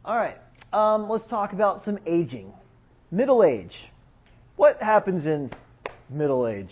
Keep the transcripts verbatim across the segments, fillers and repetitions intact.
All right. Um, let's talk about some aging. Middle age. What happens in middle age?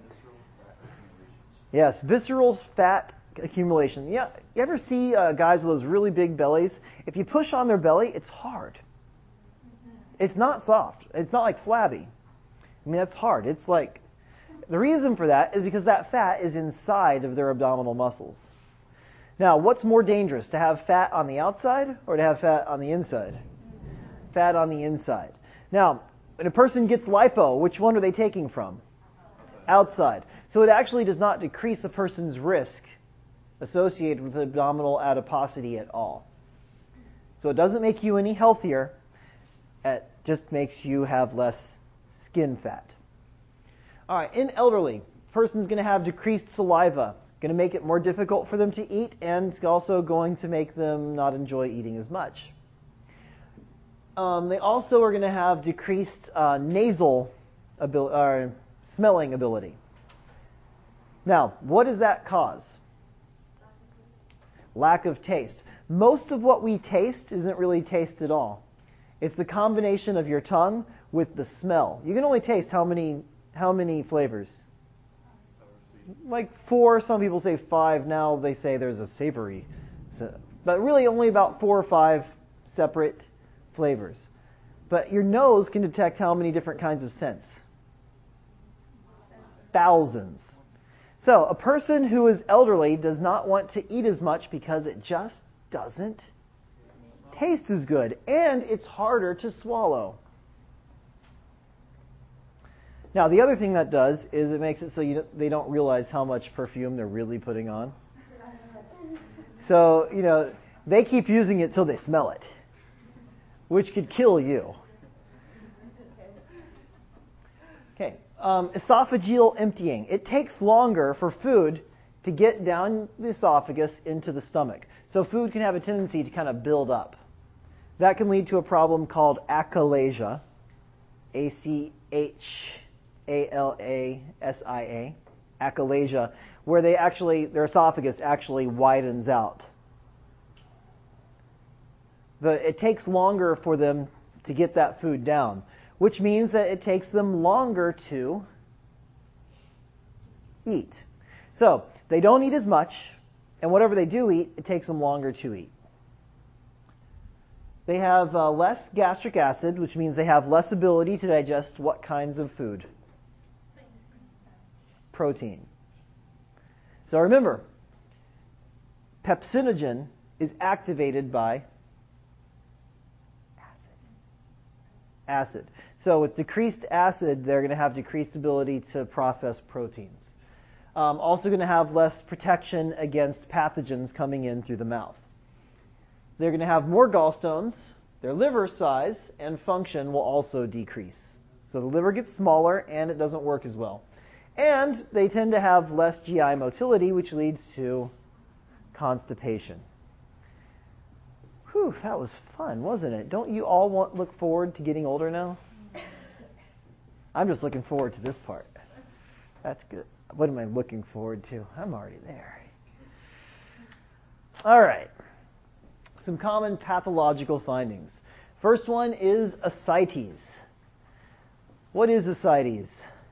Yes, visceral fat accumulation. Yeah, you ever see uh, guys with those really big bellies? If you push on their belly, it's hard. It's not soft. It's not like flabby. I mean, that's hard. It's like, the reason for that is because that fat is inside of their abdominal muscles. Now, what's more dangerous, to have fat on the outside or to have fat on the inside? Fat on the inside. Now, when a person gets lipo, which one are they taking from? Outside. So it actually does not decrease a person's risk associated with abdominal adiposity at all. So it doesn't make you any healthier. It just makes you have less skin fat. All right, in elderly, person's going to have decreased saliva, going to make it more difficult for them to eat, and it's also going to make them not enjoy eating as much. Um, they also are going to have decreased uh, nasal abil- uh, smelling ability. Now, what does that cause? Lack of taste. Most of what we taste isn't really taste at all. It's the combination of your tongue with the smell. You can only taste how many how many flavors? Like four. Some people say five. Now they say there's a savory. So, but really only about four or five separate flavors. But your nose can detect how many different kinds of scents? Thousands. So a person who is elderly does not want to eat as much because it just doesn't taste as good, and it's harder to swallow. Now, the other thing that does is it makes it so you they don't realize how much perfume they're really putting on. So, you know, they keep using it till they smell it, which could kill you. Okay, um, esophageal emptying. It takes longer for food to get down the esophagus into the stomach. So food can have a tendency to kind of build up. That can lead to a problem called achalasia, A C H A L A S I A, achalasia, where they actually their esophagus actually widens out. But it takes longer for them to get that food down, which means that it takes them longer to eat. So they don't eat as much, and whatever they do eat, it takes them longer to eat. They have uh, less gastric acid, which means they have less ability to digest what kinds of food? Protein. So remember, pepsinogen is activated by acid. Acid. So with decreased acid, they're going to have decreased ability to process proteins. Um, also going to have less protection against pathogens coming in through the mouth. They're going to have more gallstones. Their liver size and function will also decrease. So the liver gets smaller and it doesn't work as well. And they tend to have less G I motility, which leads to constipation. Whew, that was fun, wasn't it? Don't you all want look forward to getting older now? I'm just looking forward to this part. That's good. What am I looking forward to? I'm already there. All right. Some common pathological findings. First one is ascites. What is ascites?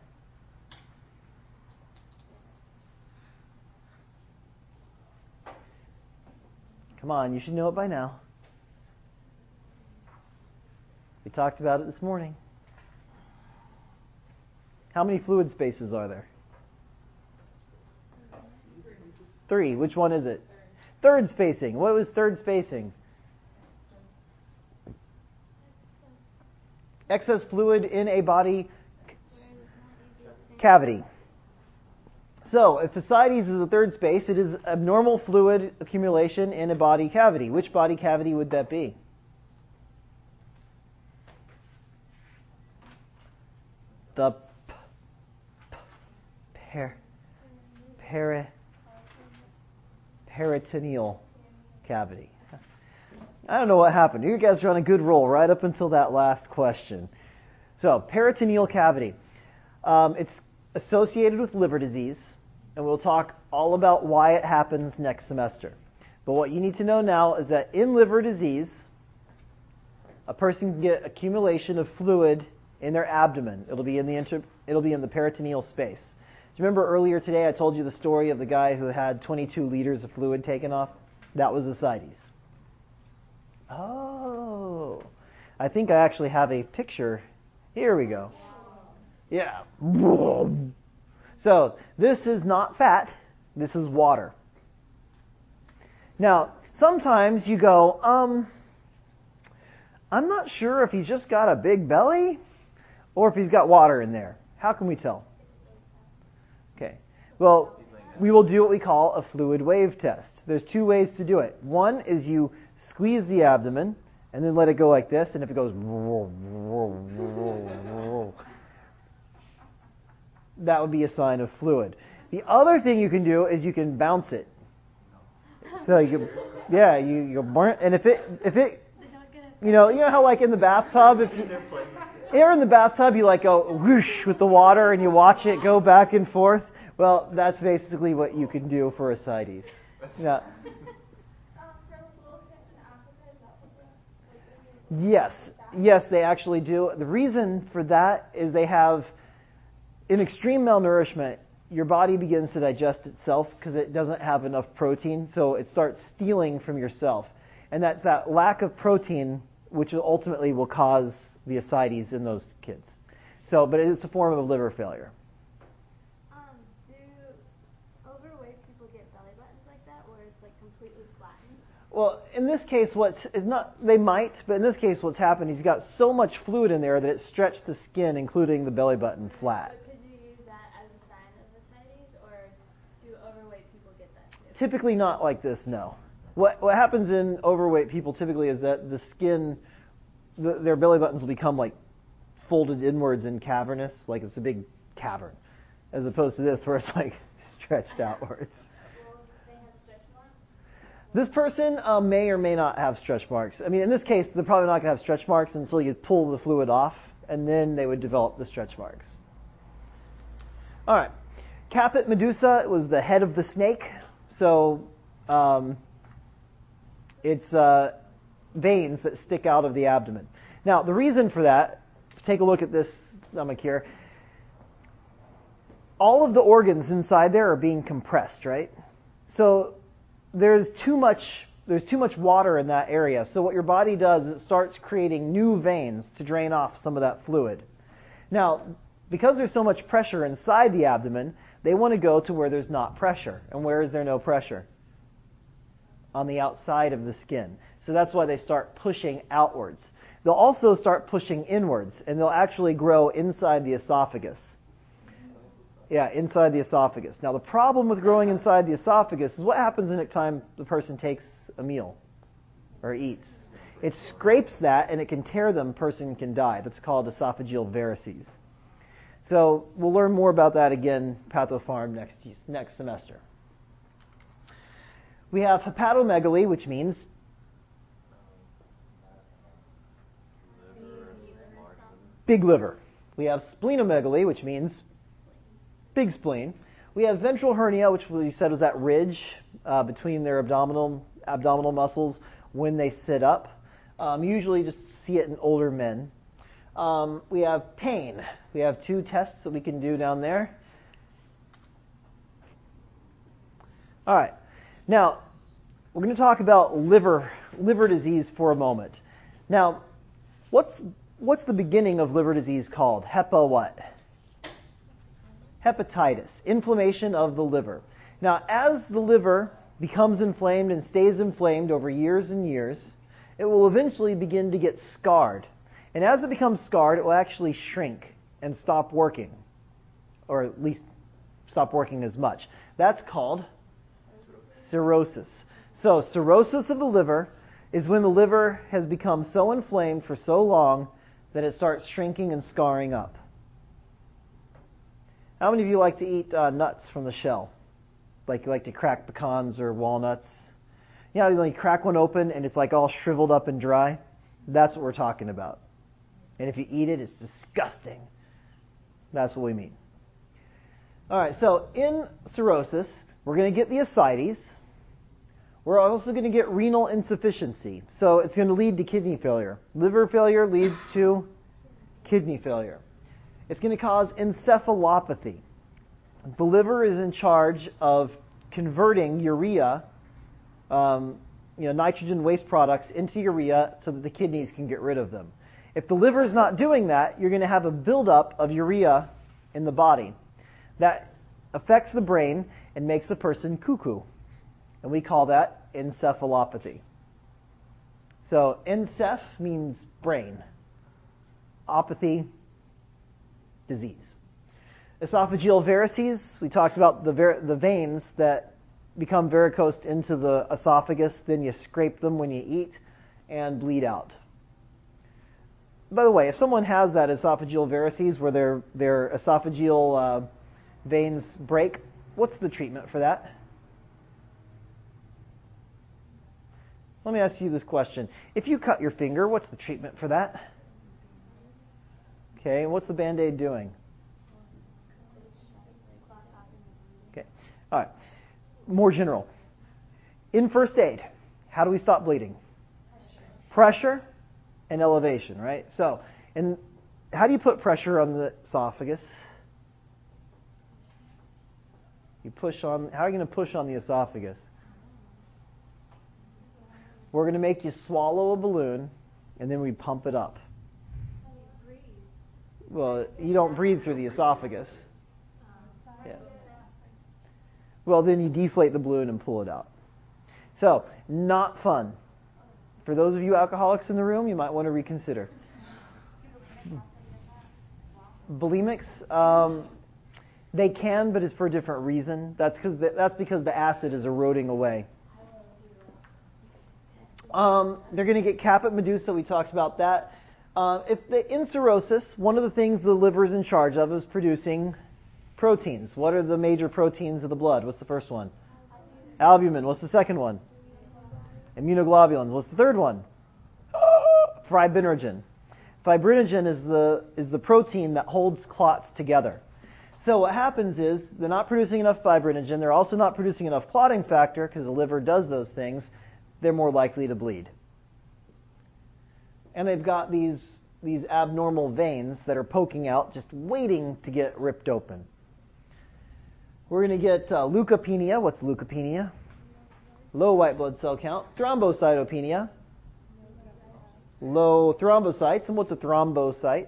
Come on, you should know it by now. We talked about it this morning. How many fluid spaces are there? Three. Which one is it? Third spacing. What was third spacing? Excess fluid in a body cavity. So, if ascites is a third space, it is abnormal fluid accumulation in a body cavity. Which body cavity would that be? The p- p- per, peri, peritoneal cavity. I don't know what happened. You guys are on a good roll right up until that last question. So, peritoneal cavity. Um, it's associated with liver disease, and we'll talk all about why it happens next semester. But what you need to know now is that in liver disease, a person can get accumulation of fluid in their abdomen. It'll be in the inter, it'll be in the peritoneal space. Do you remember earlier today I told you the story of the guy who had twenty-two liters of fluid taken off? That was ascites. Oh, I think I actually have a picture. Here we go. Yeah. So this is not fat. This is water. Now, sometimes you go, um, I'm not sure if he's just got a big belly or if he's got water in there. How can we tell? Okay. Well, we will do what we call a fluid wave test. There's two ways to do it. One is you squeeze the abdomen and then let it go like this, and if it goes, that would be a sign of fluid. The other thing you can do is you can bounce it. So you, yeah, you you burn, and if it if it, you know, you know how like in the bathtub, if you, you're in the bathtub, you like go whoosh with the water and you watch it go back and forth. Well, that's basically what you can do for ascites. Yeah. Yes, yes, they actually do. The reason for that is they have, in extreme malnourishment, your body begins to digest itself because it doesn't have enough protein, so it starts stealing from yourself. And that's that lack of protein which ultimately will cause the ascites in those kids. So, but it is a form of liver failure. Um, do overweight people get belly buttons like that, where it's like completely flattened? Well, in this case, what's it's not they might, but in this case, what's happened? He's got so much fluid in there that it stretched the skin, including the belly button, flat. But could you use that as a sign of ascites, or do overweight people get that too? Typically not like this, no. What what happens in overweight people typically is that the skin, the, their belly buttons will become like folded inwards and cavernous, like it's a big cavern, as opposed to this where it's like stretched outwards. Well, they have stretch marks? This person um, may or may not have stretch marks. I mean, in this case, they're probably not going to have stretch marks until you pull the fluid off, and then they would develop the stretch marks. All right. Caput medusa was the head of the snake. So um, it's uh, veins that stick out of the abdomen. Now, the reason for that, take a look at this stomach here. All of the organs inside there are being compressed, right? So there's too much there's too much water in that area. So what your body does is it starts creating new veins to drain off some of that fluid. Now, because there's so much pressure inside the abdomen, they want to go to where there's not pressure. And where is there no pressure? On the outside of the skin. So that's why they start pushing outwards. They'll also start pushing inwards, and they'll actually grow inside the esophagus. Yeah, inside the esophagus. Now, the problem with growing inside the esophagus is what happens the next time the person takes a meal or eats. It scrapes that, and it can tear them. Person can die. That's called esophageal varices. So we'll learn more about that again, Pathopharm, next next semester. We have hepatomegaly, which means big liver. We have splenomegaly, which means big spleen. We have ventral hernia, which we said was that ridge uh, between their abdominal abdominal muscles when they sit up. Um, usually just see it in older men. Um, we have pain. We have two tests that we can do down there. All right. Now, we're going to talk about liver liver disease for a moment. Now, what's what's the beginning of liver disease called? Hepa what? Hepatitis, inflammation of the liver. Now, as the liver becomes inflamed and stays inflamed over years and years, it will eventually begin to get scarred. And as it becomes scarred, it will actually shrink and stop working, or at least stop working as much. That's called cirrhosis. So, cirrhosis of the liver is when the liver has become so inflamed for so long that it starts shrinking and scarring up. How many of you like to eat uh, nuts from the shell? Like you like to crack pecans or walnuts? You know, you like crack one open and it's like all shriveled up and dry? That's what we're talking about. And if you eat it, it's disgusting. That's what we mean. All right, so in cirrhosis, we're going to get the ascites. We're also going to get renal insufficiency. So it's going to lead to kidney failure. Liver failure leads to kidney failure. It's going to cause encephalopathy. The liver is in charge of converting urea, um, you know, nitrogen waste products into urea so that the kidneys can get rid of them. If the liver is not doing that, you're going to have a buildup of urea in the body. That affects the brain and makes the person cuckoo. And we call that encephalopathy. So enceph means brain. Apathy, disease. Esophageal varices, we talked about the ver- the veins that become varicosed into the esophagus, then you scrape them when you eat and bleed out. By the way, if someone has that esophageal varices where their their esophageal uh, veins break, what's the treatment for that? Let me ask you this question. If you cut your finger, what's the treatment for that? Okay, what's the Band-Aid doing? Okay, all right. More general. In first aid, how do we stop bleeding? Pressure and elevation, right? So, and how do you put pressure on the esophagus? You push on, how are you going to push on the esophagus? We're going to make you swallow a balloon, and then we pump it up. Well, you don't breathe through the esophagus. Yeah. Well, then you deflate the balloon and pull it out. So, not fun. For those of you alcoholics in the room, you might want to reconsider. Bulimics, um, they can, but it's for a different reason. That's because the, that's because the acid is eroding away. Um, they're going to get caput medusa. We talked about that. Uh, if the in cirrhosis, one of the things the liver is in charge of is producing proteins. What are the major proteins of the blood? What's the first one? Albumin. What's the second one? Immunoglobulins. What's the third one? Fibrinogen. Fibrinogen is the is the protein that holds clots together. So what happens is they're not producing enough fibrinogen. They're also not producing enough clotting factor because the liver does those things. They're more likely to bleed. And they've got these these abnormal veins that are poking out, just waiting to get ripped open. We're going to get uh, leukopenia. What's leukopenia? Low white blood cell count. Thrombocytopenia. Low thrombocytes. And what's a thrombocyte?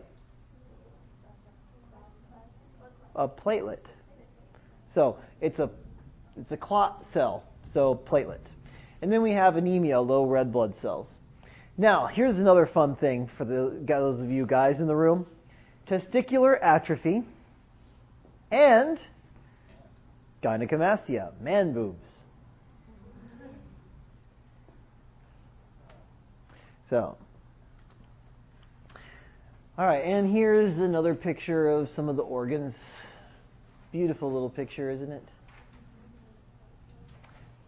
A platelet. So it's a it's a clot cell. So platelet. And then we have anemia, low red blood cells. Now, here's another fun thing for the, those of you guys in the room. Testicular atrophy and gynecomastia, man boobs. So, all right, and here's another picture of some of the organs. Beautiful little picture, isn't it?